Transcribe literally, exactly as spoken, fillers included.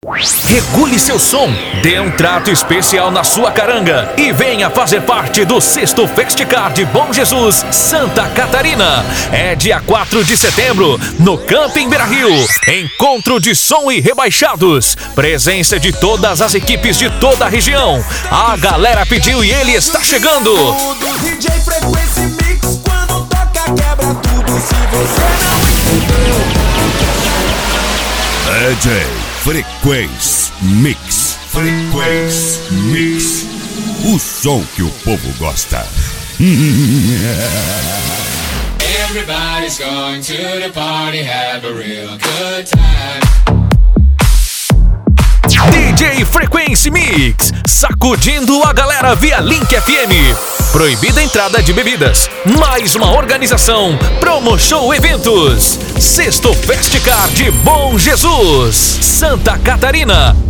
Regule seu som, dê um trato especial na sua caranga e venha fazer parte do sexto Festicar de Bom Jesus, Santa Catarina. É dia quatro de setembro, no Camping Beira-Rio. Encontro de som e rebaixados. Presença de todas as equipes de toda a região. A galera pediu e ele está chegando. D J Frequency Mix, quando toca quebra tudo. Se você não entendeu, D J Frequency Mix. Frequency Mix. O som que o povo gosta. Everybody's going to the party, have a real good time. D J Frequency Mix, sacudindo a galera via Link F M. Proibida a entrada de bebidas. Mais uma organização, Promo Show Eventos. Sexto Festicar de Bom Jesus, Santa Catarina.